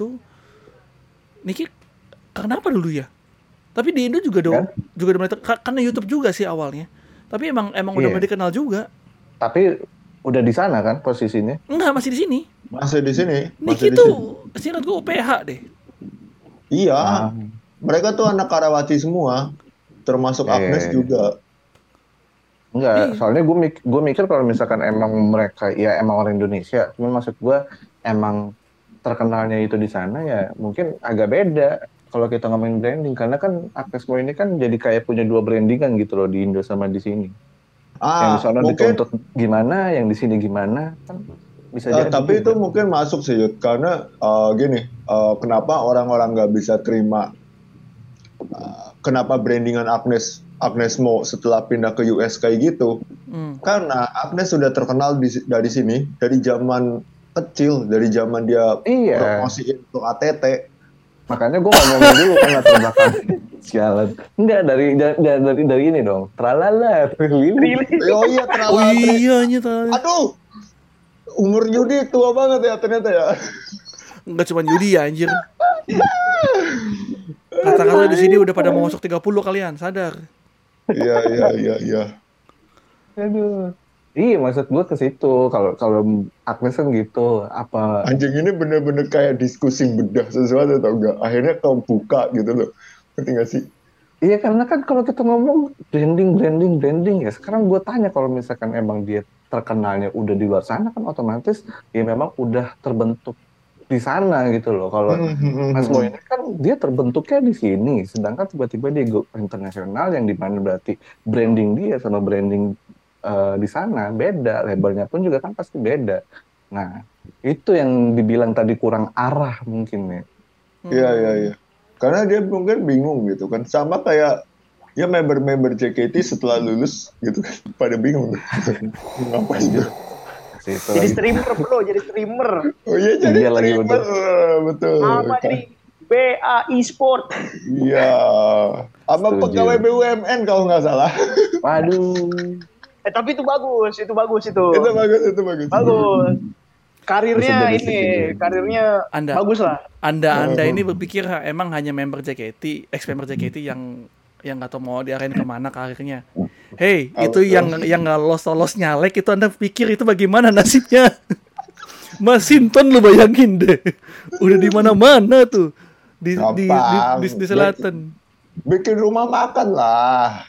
karena apa dulu ya? Tapi di Indo juga juga mulai karena YouTube juga sih awalnya. Tapi emang udah mulai dikenal juga. Tapi udah di sana kan posisinya? Enggak, masih di sini. Masih di sini. Nicky tuh seingat gue UPH deh. Iya. Mereka tuh anak Karawaci semua, termasuk Agnes juga. Enggak, soalnya gue mikir kalau misalkan emang mereka ya emang orang Indonesia, cuma maksud gue emang terkenalnya itu di sana ya mungkin agak beda kalau kita ngomongin branding, karena kan Agnes Mo ini kan jadi kayak punya dua brandingan gitu loh di Indo sama di sini. Yang di sana dituntut gimana, yang di sini gimana kan bisa jadi. Tapi itu mungkin masuk sih Yud, karena kenapa orang-orang nggak bisa terima kenapa brandingan Agnes Mo setelah pindah ke US kayak gitu. Karena Agnes sudah terkenal dari sini dari zaman kecil, dari zaman dia promosiin untuk ATT. Makanya gue ngomongin dulu kan latar belakang. Sialan. Enggak, dari ini dong. Tralala, Trilili. Oh iya, Tralala. Oh iya, Tralala. Aduh. Umur Yudi tua banget ya ternyata ya. Enggak cuma Yudi ya, anjir. Kata-kata di sini udah pada mau masuk 30 kalian, sadar. Iya. Aduh. Iya, maksud gue ke situ. Kalau Agnes kan gitu, apa anjing ini bener-bener kayak diskusi bedah sesuatu atau enggak? Akhirnya kau buka gitu loh. Ngerti gak sih? Iya, karena kan kalau kita ngomong branding ya. Sekarang gue tanya kalau misalkan emang dia terkenalnya udah di luar sana kan otomatis ya memang udah terbentuk di sana gitu loh. Kalau Mas Mo ini kan dia terbentuknya di sini, sedangkan tiba-tiba dia go internasional yang dimana berarti branding dia sama branding di sana beda, labelnya pun juga kan pasti beda. Nah, itu yang dibilang tadi kurang arah mungkin ya. Iya. Karena dia mungkin bingung gitu kan. Sama kayak ya member-member JKT setelah lulus gitu kan. Pada bingung. Ngapain gitu. Jadi streamer bro, jadi streamer. Oh iya jadi Iya, lagi streamer. Betul. Apa jadi BAI Sport. Iya. Sama Setuju. pegawai BUMN kalau nggak salah. Waduh. Tapi itu bagus. Itu bagus. Karirnya Bisa jadi. karirnya bagus lah. Anda ini berpikir emang hanya member JKT, ex-member JKT yang nggak tahu mau diarahin kemana karirnya. Hey, itu yang nggak lolos nyalek itu Anda pikir itu bagaimana nasibnya? Mas Sinton lu bayangin deh, udah di mana-mana tuh di selatan. Bikin rumah makan lah.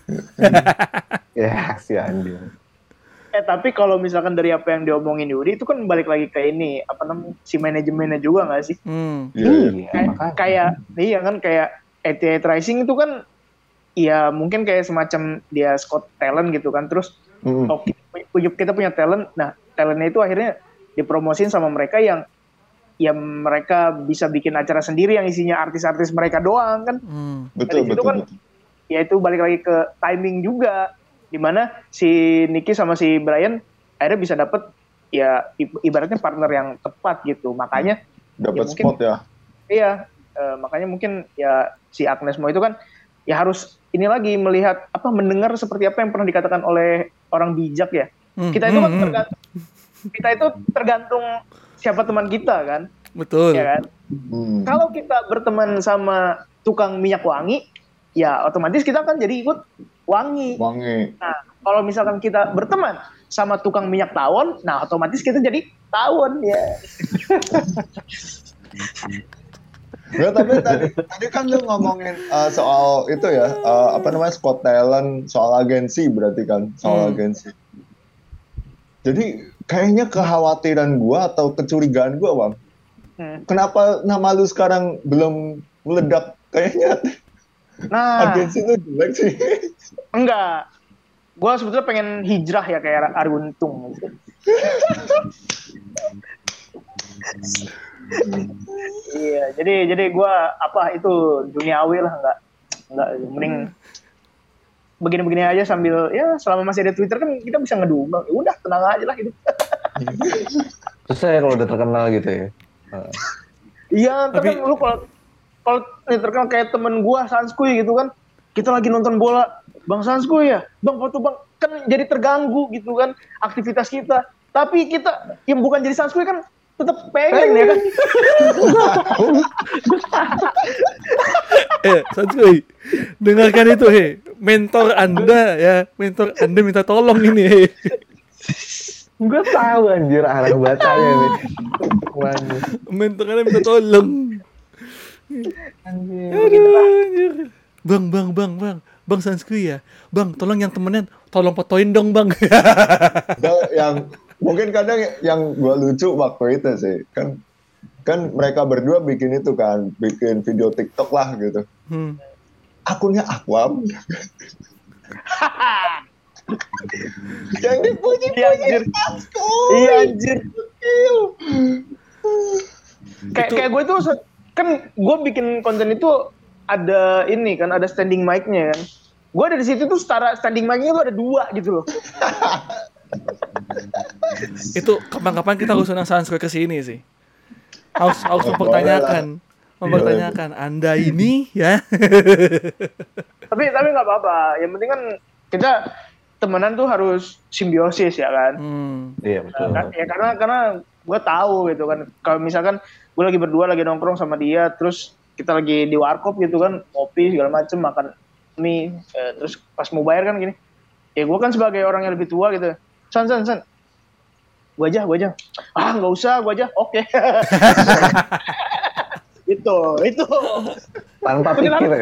Ya, si anjing. Tapi kalau misalkan dari apa yang diomongin Yuri itu kan balik lagi ke ini apa namanya si manajemennya juga nggak sih? Kayak ATI Rising itu kan ya mungkin kayak semacam dia scout talent gitu kan, terus kita punya talent, nah talentnya itu akhirnya dipromosin sama mereka yang mereka bisa bikin acara sendiri yang isinya artis-artis mereka doang kan. Betul. Kan ya itu balik lagi ke timing juga, dimana si Nicky sama si Brian akhirnya bisa dapet ya ibaratnya partner yang tepat gitu, makanya dapat spot ya. Iya, makanya mungkin ya si Agnes Mo itu kan ya harus ini lagi melihat mendengar seperti apa yang pernah dikatakan oleh orang bijak ya. Kita itu kan tergantung siapa teman kita kan. Betul. Ya kan? Kalau kita berteman sama tukang minyak wangi, ya otomatis kita kan jadi ikut wangi. Nah, kalau misalkan kita berteman sama tukang minyak tawon, nah otomatis kita jadi tawon ya. Nah, tapi tadi kan lu ngomongin soal itu ya, spot talent, soal agensi berarti kan, agensi. Jadi kayaknya kekhawatiran gua atau kecurigaan gua, Bang. Kenapa nama lu sekarang belum meledak? Kayaknya agensi lu jelek sih. Enggak. Gua sebetulnya pengen hijrah ya kayak Arie Untung gitu. Iya, jadi gua itu duniawi lah, enggak mending begini-begini aja sambil ya selama masih ada Twitter kan kita bisa ngedumel. Ya udah tenang aja lah hidup. Terus saya kalau udah terkenal gitu ya. Iya, tapi lu kalau terkenal kayak temen gua Sanskuy gitu kan. Kita lagi nonton bola, Bang Sanskuy ya, Bang foto Bang, kan jadi terganggu gitu kan aktivitas kita. Tapi kita yang bukan jadi Sanskuy kan tetap pengen ya kan. Sanskuy, dengarkan itu mentor Anda minta tolong ini Gue tahu anjir arah bacanya nih. Mentor Anda minta tolong. Anjir. Bang Sanskuy ya. Bang, tolong yang temennya tolong fotoin dong, Bang. Yang mungkin kadang yang gua lucu waktu itu sih, kan mereka berdua bikin itu kan, bikin video TikTok lah gitu. Akunnya Aquam. Yang dipuji-puji Sanskuy. Iya anjir. Kayak gue tuh kan gue bikin konten itu ada ini kan, ada standing mic-nya kan. Gue ada di situ tuh setara standing mic-nya tuh ada 2 gitu loh. Itu kapan-kapan kita harus undang Sanskuy ke sini sih. Harus mempertanyakan Anda ini ya. tapi nggak apa-apa. Yang penting kan kita temenan tuh harus simbiosis ya kan. Iya betul. Ya karena gue tahu gitu kan. Kalau misalkan gue lagi berdua lagi nongkrong sama dia, terus kita lagi di warkop gitu kan, ngopi segala macem, makan mie, terus pas mau bayar kan gini, ya gue kan sebagai orang yang lebih tua gitu, san, gue aja, nggak usah, gue aja, oke. itu Tanpa pikir ya.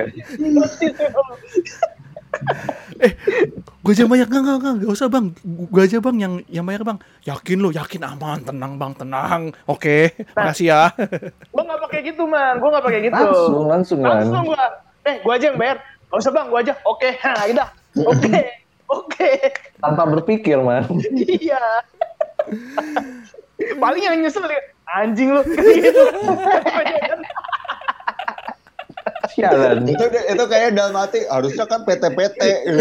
Gue aja bayar, nggak usah Bang, gue aja Bang yang bayar Bang. Yakin aman, tenang Bang, tenang. Oke, makasih ya. Gue nggak pakai gitu man, gue nggak pakai gitu. Langsung gue, gue aja yang bayar. Gak usah Bang, gue aja. Oke, udah, oke. Oke. Tanpa berpikir, man. Iya. Paling yang nyesel ya, anjing lu gitu. Sialan. Itu kayak dalam hati harusnya kan PT-PT.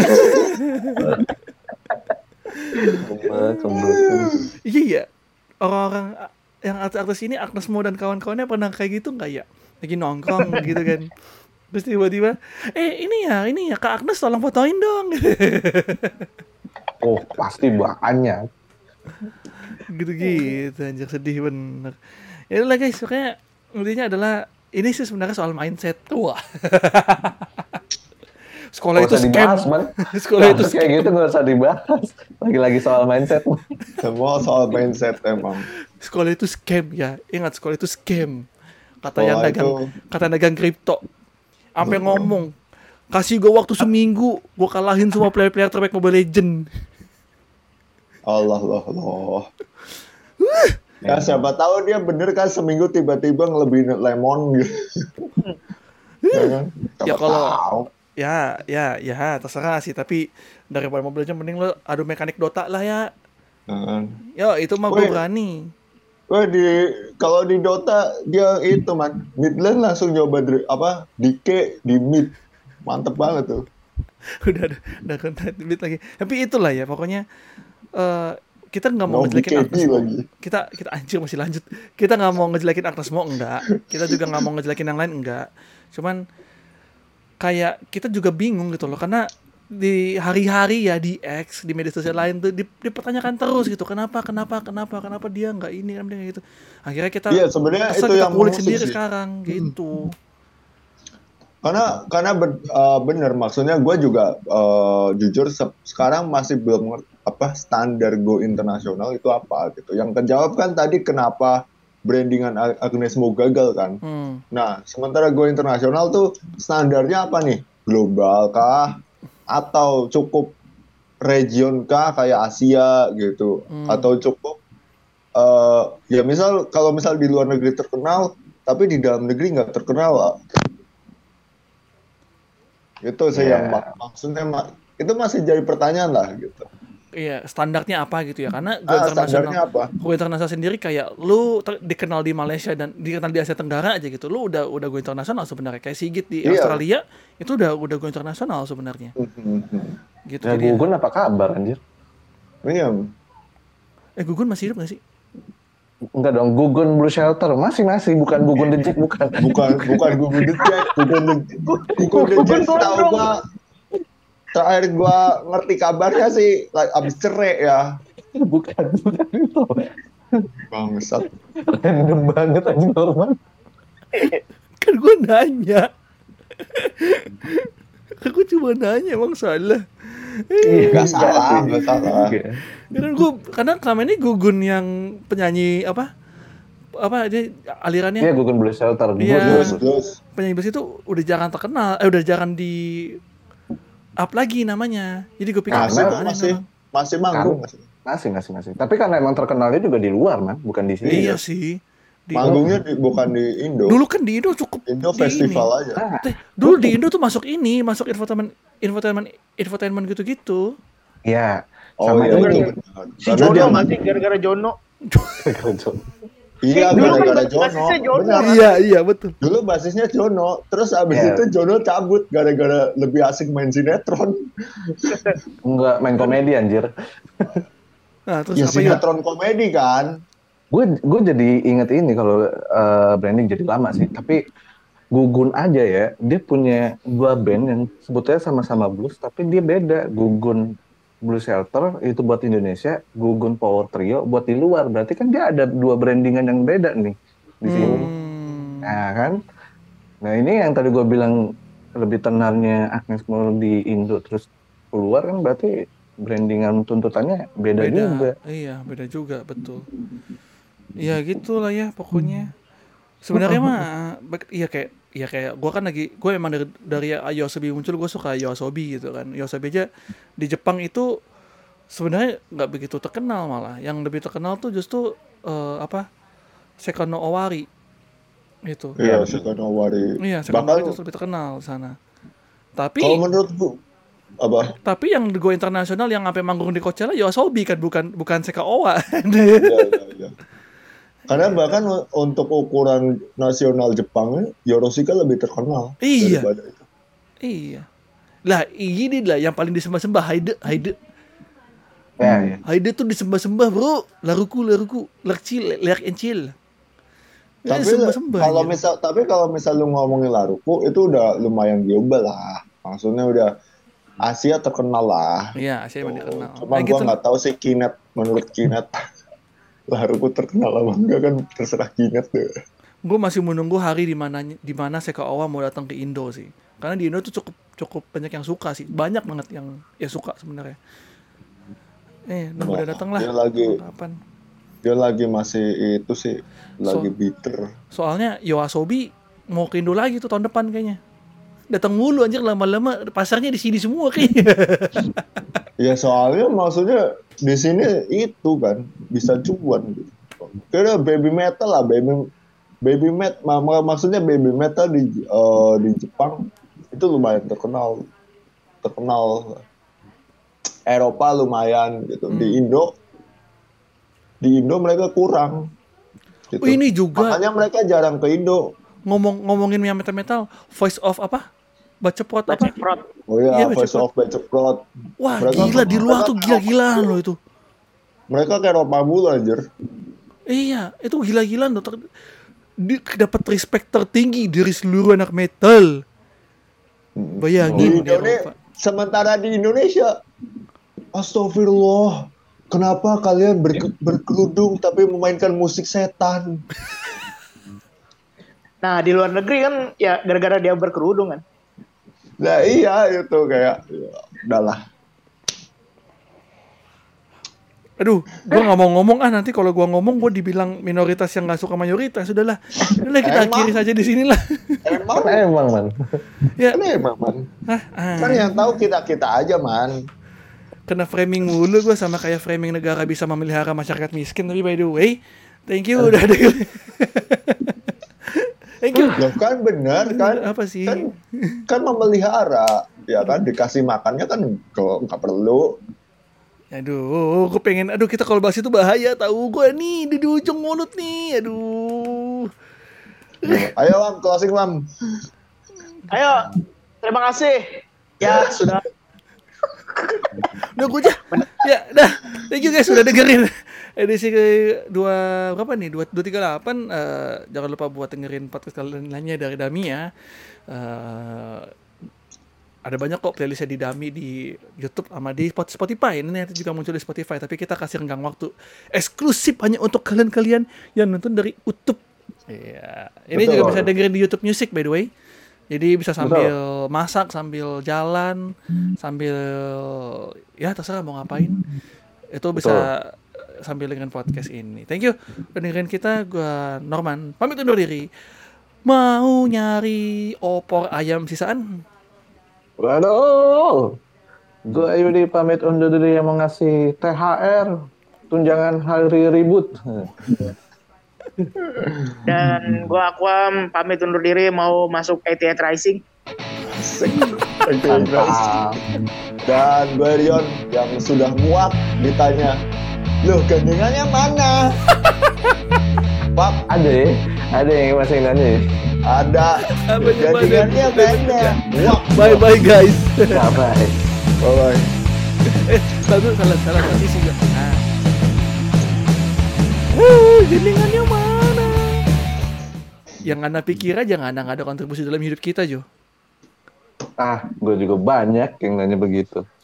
Iya. Orang-orang yang artis ini, Agnes Mo dan kawan-kawannya pernah kayak gitu nggak ya? Lagi nongkrong gitu kan. Terus tiba-tiba, ini ya Kak Agnes tolong fotoin dong. Oh, pasti banyak. Gitu-gitu, anjir sedih bener. Ya udah guys, pokoknya intinya adalah ini sih sebenarnya soal mindset. Wah. Sekolah itu scam. Sekolah itu kayak gitu nggak usah dibahas. Lagi-lagi soal mindset. Semua soal mindset emang. Sekolah itu scam ya. Ingat, sekolah itu scam. Kata dagang kripto. Sampai ngomong, kasih gue waktu seminggu, gue kalahin semua player-player terbaik Mobile Legend. Allah. Ya siapa tahu dia bener kan seminggu tiba-tiba ngelebihin Lemon gitu. Ya kalau ya terserah sih, tapi daripada Mobile Legends mending lo adu mekanik Dota lah ya. Yo itu mah gue berani. Kalau di Dota dia itu man mid lane langsung nyoba DK di mid, mantep banget tuh. udah konten mid lagi. Tapi itulah ya pokoknya kita nggak mau ngejelekin Agnes Mo. Kita anjir masih lanjut. Kita nggak mau ngejelekin Agnes Mo, enggak. Kita juga nggak mau ngejelekin yang lain, enggak. Cuman kayak kita juga bingung gitu loh, karena di hari-hari ya di X, di media sosial lain tuh dipertanyakan terus gitu, kenapa dia nggak ini, kenapa dia nggak gitu. Akhirnya kita sebenarnya itu yang kulik sendiri sih sekarang gitu. Karena bener, maksudnya gue juga jujur sekarang masih belum ngerti standar go internasional itu apa gitu. Yang kejawab kan tadi kenapa brandingan Agnes Mo gagal kan. Nah sementara go internasional tuh standarnya apa nih? Global kah? Atau cukup region kah kayak Asia gitu, atau cukup ya kalau misal di luar negeri terkenal tapi di dalam negeri nggak terkenal, itu sih yang maksudnya itu masih jadi pertanyaan lah gitu. Iya, standarnya apa gitu ya, karena go internasional sendiri kayak lu dikenal di Malaysia dan dikenal di Asia Tenggara aja gitu, lu udah go internasional sebenarnya. Kayak Sigit di Australia itu udah go internasional sebenarnya. Gitu. Ya Gugun apa kabar anjir? Iya. Gugun masih hidup nggak sih? Enggak dong, Gugun Blue Shelter masih bukan Gugun The Jack, bukan Gugun The Jack, Gugun The Jack tahu gua. Terakhir gua ngerti kabarnya sih abis cerai ya. Bukan itu. Bangsat. Random banget aja normal. Kan gua nanya. Aku cuma nanya, emang salah. Gak salah. Karena selama ini Gugun yang penyanyi apa dia alirannya? Iya, Gugun Blue Shelter. Blues. Penyanyi blues itu udah jarang terkenal, udah jarang di up lagi namanya. Jadi gue pikir masih manggung. Masih. Tapi karena emang terkenalnya juga di luar, man, bukan di sini. Iya sih. Manggungnya bukan di Indo. Dulu kan di Indo cukup Indo festival aja. Dulu di Indo tuh masuk infotainment gitu-gitu. Iya. Sama itu. Si Jono mati gara-gara Jono. Iya, gara-gara Jono. Iya, betul. Dulu basisnya Jono, terus abis itu Jono cabut gara-gara lebih asik main sinetron. Enggak, main komedi anjir. Nah, terus ya sinetron komedi kan. Gue jadi inget ini kalau branding jadi lama sih, tapi Gugun aja ya, dia punya 2 band yang sebetulnya sama-sama blues, tapi dia beda. Gugun Blue Shelter itu buat Indonesia, Gugun Power Trio buat di luar. Berarti kan dia ada 2 brandingan yang beda nih di sini. Nah kan, nah ini yang tadi gue bilang lebih tenarnya Agnes Mo di Indo terus keluar kan, berarti brandingan tuntutannya beda juga. Iya, beda juga, betul. Ya gitulah ya pokoknya. Sebenarnya mah kayak gue emang dari YOASOBI muncul, gue suka YOASOBI gitu kan. YOASOBI aja di Jepang itu sebenarnya nggak begitu terkenal, malah yang lebih terkenal tuh justru Seikono Owari itu. Iya, Seikono Owari. Iya, Seikono Owari itu lebih terkenal di sana. Tapi kalau menurut Apa? Tapi yang go internasional yang sampai manggung di Coachella YOASOBI kan, bukan Seka Owa. Ya. Karena bahkan untuk ukuran nasional Jepang, Yoroshika lebih terkenal daripada itu. Iya. Lah, ini lah yang paling disembah-sembah Haide. Ya. Haide tuh disembah-sembah, bro. Laruku, Lerk Encil. Tapi kalau misal lu ngomongin Laruku itu udah lumayan global lah. Maksudnya udah Asia terkenal lah. Iya, Asia yang dikenal. Cuma gua nggak tahu sih Kinet, menurut Kinet Laruku terkenal apa enggak kan terserah Kinet deh. Gue masih menunggu hari di mana Seka Owa mau datang ke Indo sih. Karena di Indo tuh cukup banyak yang suka sih. Banyak banget yang suka sebenarnya. Udah datang lah. Kapan? Dia lagi masih itu sih, lagi bitter. Soalnya YOASOBI mau ke Indo lagi tuh tahun depan kayaknya. Datang mulu anjir, lama-lama pasarnya di sini semua kayaknya. Ya soalnya maksudnya di sini itu kan bisa cuan gitu. Kira baby metal lah, baby metal maksudnya baby metal di Jepang itu lumayan terkenal. Eropa lumayan gitu. Di Indo mereka kurang. Gitu. Oh, ini juga. Makanya mereka jarang ke Indo. Ngomongin yang metal, Voice of apa? Baceprot apa? Oh iya, Voice of Baceprot. Wah, mereka gila di luar tuh gila-gilaan loh itu. Mereka kayak Eropa mulu anjir. Iya, itu gila-gilaan loh. Dapat respect tertinggi dari seluruh anak metal. Bayangin di Eropa. Sementara di Indonesia, astagfirullah. Kenapa kalian berkerudung tapi memainkan musik setan? Nah, di luar negeri kan ya gara-gara dia berkerudung kan. Nah iya itu kayak udahlah. Aduh, gue nggak mau ngomong nanti kalau gue ngomong gue dibilang minoritas yang nggak suka mayoritas. Sudahlah kita akhiri saja di sinilah. Emang man. Ya. Emang man. Kan yang tahu kita aja man. Kena framing mulu gue sama kayak framing negara bisa memelihara masyarakat miskin. Tapi by the way, thank you udah ada. Thank you. Loh kan benar kan? Apa sih? Kan memelihara, ya kan dikasih makannya kan nggak perlu. Aduh, gue pengen. Aduh, kita kalau bahas itu bahaya tahu gue nih di ujung mulut nih. Aduh. Ayo Mam, closing Mam. Ayo, terima kasih. Ya sudah. Udah gue aja. Ya, dah. Thank you guys sudah dengerin edisi berapa nih? 238. Jangan lupa buat dengerin podcast kalian lainnya dari Dami ya. Ada banyak kok playlistnya di Dami di YouTube sama di Spotify. Ini nanti juga muncul di Spotify. Tapi kita kasih renggang waktu eksklusif hanya untuk kalian yang nonton dari YouTube. Iya. Ini betul. Juga bisa dengerin di YouTube Music by the way. Jadi bisa sambil masak, sambil jalan, sambil ya terserah mau ngapain. Itu bisa sambil dengan podcast ini. Thank you udah dengerin kita. Gua Norman pamit undur diri. Mau nyari opor ayam sisaan? Waduh. Gue Yudi pamit undur diri yang mau ngasih THR tunjangan hari ribut. Dan gue Aquam pamit undur diri mau masuk 88 Rising. Dan gue Rion yang sudah muak ditanya, loh gandengannya mana? Pak, ada yang masih nanya. Ada. Gandengannya mana? Bye bye guys. Bye. Salah sih juga. Gandengannya mana? Yang Anda pikir aja nggak ada kontribusi dalam hidup kita, Jo. Gue juga banyak yang nanya begitu.